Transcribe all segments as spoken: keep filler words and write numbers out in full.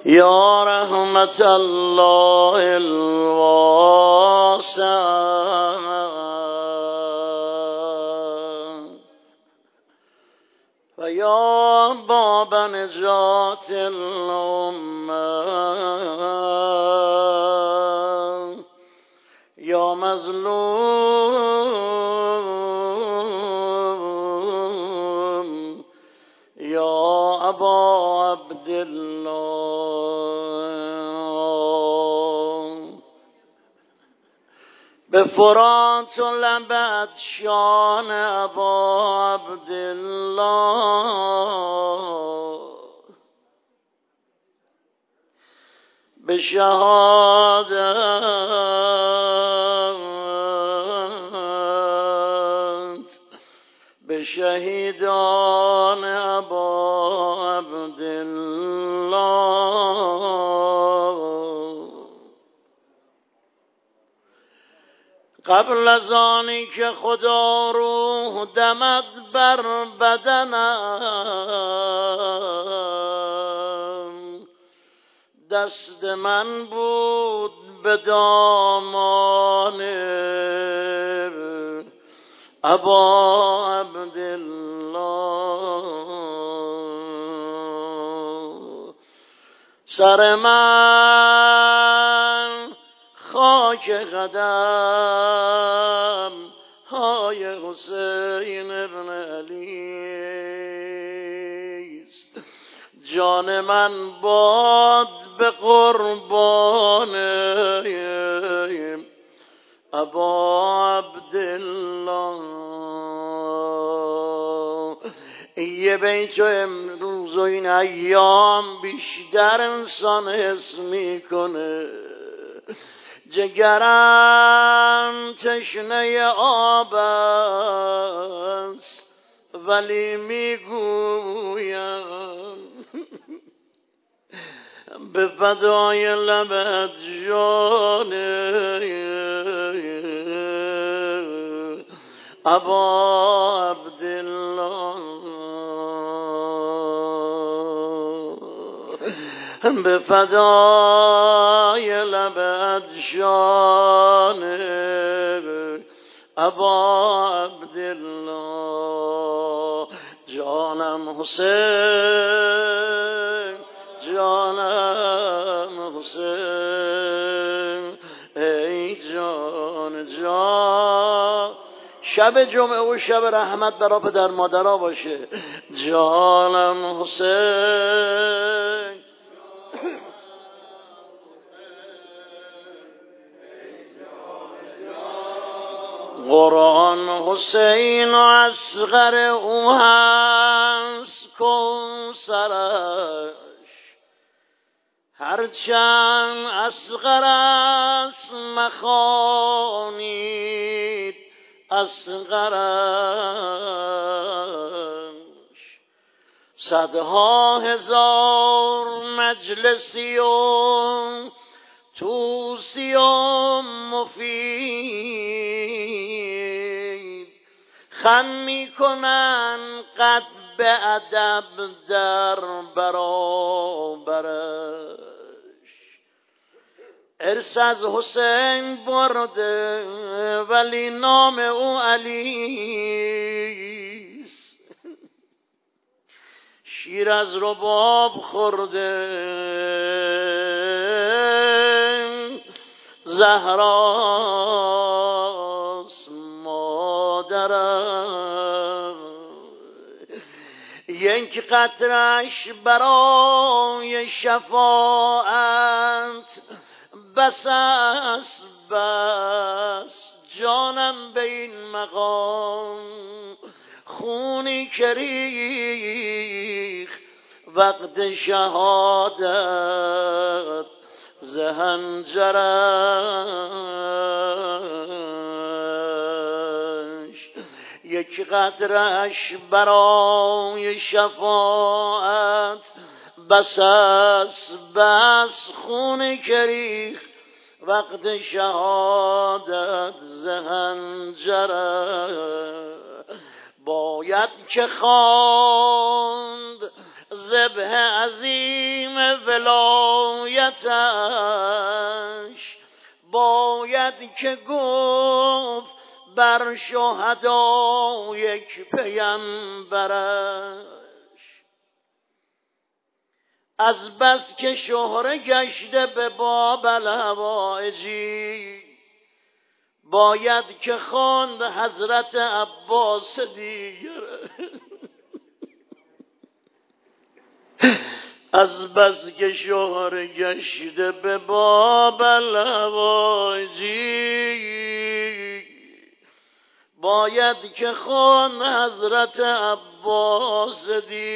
یا رحمت الله الواسع و یا باب نجات الامه یا مظلوم یا ابا عبدالله به فرات و لبت شان ابا عبدالله به شهادت به شهیدان ابا عبدالله قبل از آنی که خدا روح دمد بر بدنم دست من بود به دامان ابا عبدالله سر من خاک قدم های حسین ابن علی است جان من باد به قربان ابا عبدالله یه بیت امروز و این ایام بیشتر انسان حس میکنه جگرم تشنه آب است ولی میگویم به فدای لبت جان ابا عبدالله به فدای لبت جان ابا عبدالله جانم حسین جانم حسین ای جان جان شب جمعه و شب رحمت برای پدر مادرها باشه جانم حسین قرآن حسین و اصغر او هست کوثرش هرچند اصغر است مخوانید اصغرش صدها هزار مجلسی و توسی و مفید خم میکنن قد به ادب در برابرش ارث از حسین برده ولی نام او علیست شیر از رباب خورده زهراست مادرم یک قطرش برای شفاعت بس است بس جانم به این مقام خونی که ریخ وقت شهادت زهنجرش یک قطرش برای شفاعت بس است بس خون که ریخ وقت شهادت زهنجرش باید که خواند ذبح عظیم ولایتش باید که گفت بر شهدا یک پیمبرش. از بس که شهره گشته به بابل هوایجی باید که خواند حضرت عباس دیگر. از بس که شهره گشته به بابل هوایجی باید که خواند حضرت عباس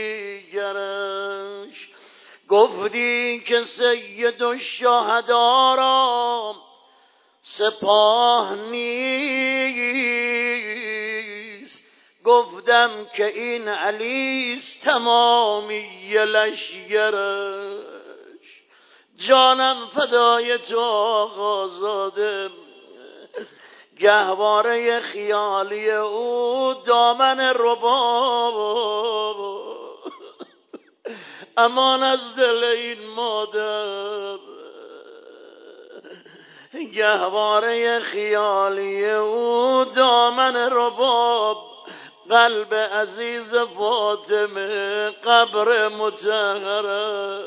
دیگرش. گفتی که سید الشهدا را سپاه نیست، گفتم که این علیست تمامی لشگرش. جانم فدای تو آقازاده، گهواره خیالی او دامن رباب. امان از دل این مادر، گهواره خیالی او دامن رباب. قلب عزیز فاطمه قبر مطهره.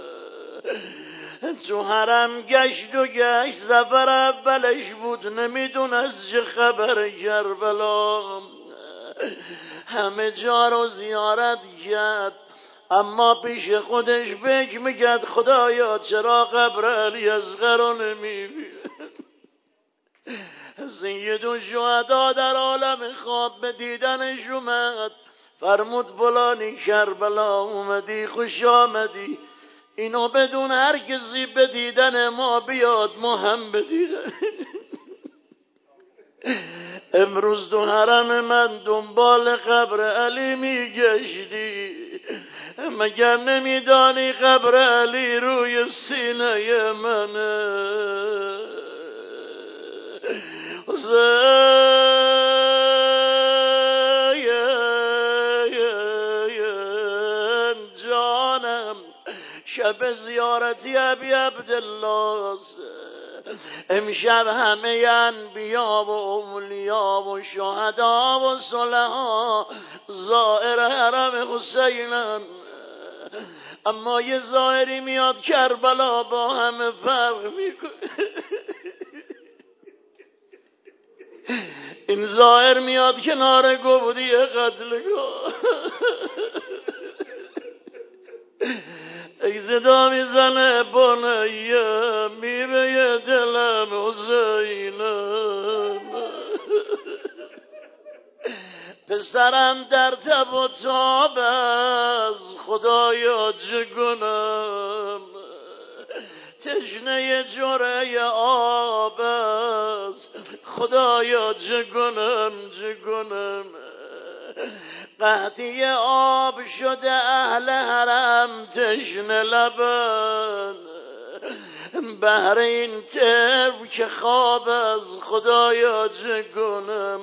تو حرم گشت و گشت، سفر اولش بود نمیدونست چه خبر کربلا. همه جا رو زیارت کرد اما پیش خودش فکر میکرد خدایا چرا قبر علی اصغر رو نمیبینه. سید الشهدا در عالم خواب به دیدنش اومد، فرمود فلانی کربلا اومدی، خوش آمدی. اینو بدون هر کسی به دیدن ما بیاد، ما هم به دیدن. امروز تو حرم من دنبال قبر علی میگشتی، مگر نمیدانی قبر علی روی سینه منه. حسین جانم شب زیارتی ابی عبدالله، امشب همه انبیا و اولیا و شهدا و صلحا زائر حرم حسینن. اما یه زائری میاد کربلا با همه فرق میکنه. این زائر میاد کنار گودی قتلگاه، ای صدا میزنه بنیه میره دلم حسینم. پسرم در تب و تاب از خدایا چه کنم، تشنه جرعه آب است خدایا چه کنم چه کنم. قحطی آب شده اهل حرم تشنه لبن، بهر این تب که خواب از خدایا چه کنم.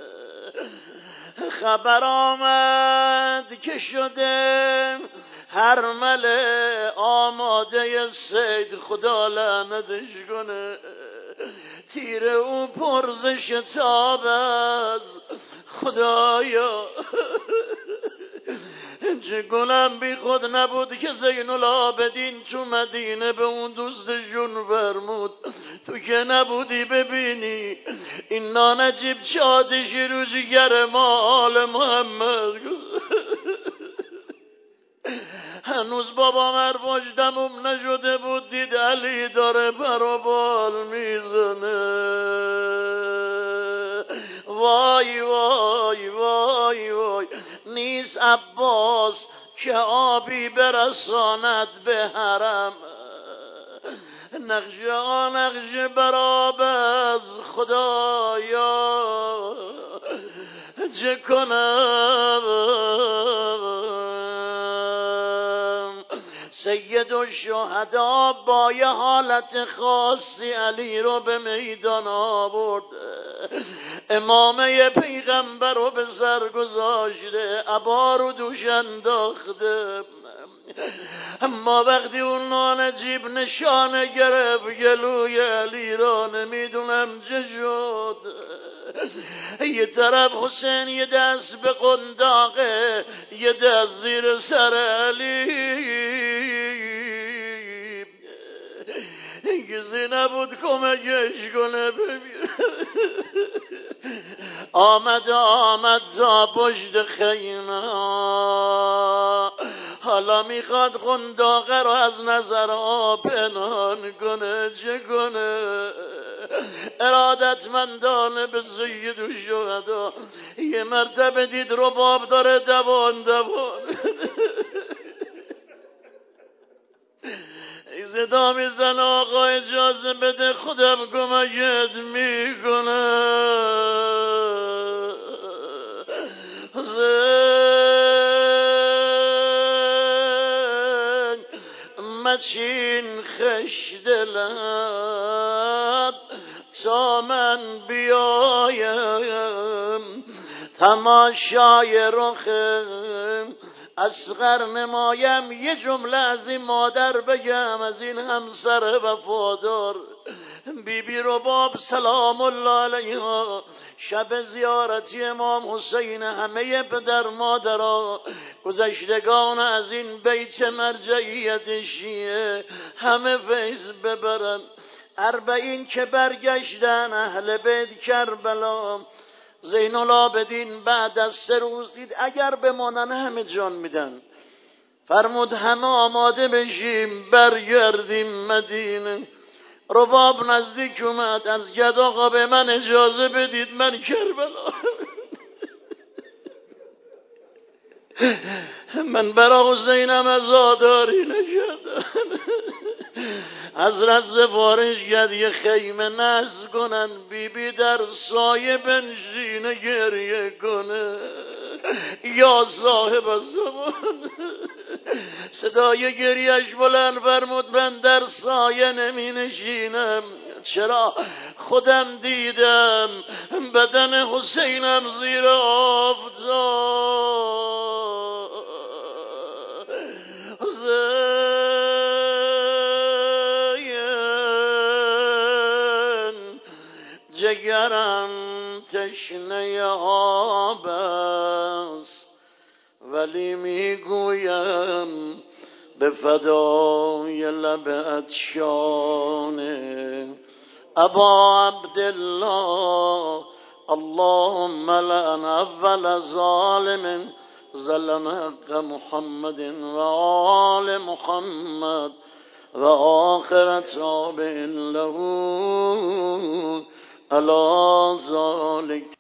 خبر آمد که شده هر مله آماده صید، خدا لعنتش کنه. تیر او پرز شتاب از خدایا چه کنم. بی خود نبود که زین العابدین تو مدینه به اون دوستشون فرمود تو که نبودی ببینی این نانجیب چادشی رو جگر ما آل محمد. هنوز بابا مرواج دموم نشده بود، دید علی داره پر و بال میزنه. وای وای وای وای، نیست عباس که آبی برساند به حرم. نقش آن نقش براب از خدایا چه کنم. سید الشهدا با یه حالت خاصی علی رو به میدان آورد، امامه پیغمبر رو به سر گذاشته، عبا رو دوش انداخته. اما وقتی اون نانجیب نشانه گرفت گلوی علی را نمیدونم چه شد. یه طرف حسین یه دست به قنداقه، یه دست زیر سر علی، کسی نبود کمکش کنه. ببین آمد آمد تا پشت خیمه، حالا میخواد قنداقه رو از نظر آب پنهان کنه. چه کنه؟ ارادتمندانه به سید الشهدا یه مرتبه دید رباب داره دوان دوان صدا میزن آقا اجازه بده خودم کمکت میکنه. حسین مچین خش دلم تا من بیایم تماشای رخم اصغر نمایم. یه جمله از این مادر بگم، از این همسر وفادار بی بی رباب سلام الله علیها، شب زیارتی امام حسین همه پدر مادرها گذشتگان از این بیت مرجعیت شیعه همه فیض ببرن. اربعین که برگشتن اهل بیت کربلا، زین العابدین بعد از سه روز دید اگر بمانن همه جان میدن. فرمود همه آماده بشیم برگردیم مدینه. رباب نزدیک اومد، از گد آقا به من اجازه بدید من کربلا من برا حسینم عزاداری نکردم. حضرت سفارش کرد یه خیمه نصب کنن، بی بی در سایه بنشینه گریه کنه. یا صاحب الزمان صدای گریهش بلند فرمود من در سایه نمی نشینم. چرا؟ خودم دیدم بدن حسینم زیر آفتاب. حسین جگرم تشنه آب است، ولی میگویم به فدای لب عطشانه. ابا عبدالله اللهم لعن اول ظالم ظلم حق محمد و آل محمد و آخر تابع له علی ذلک.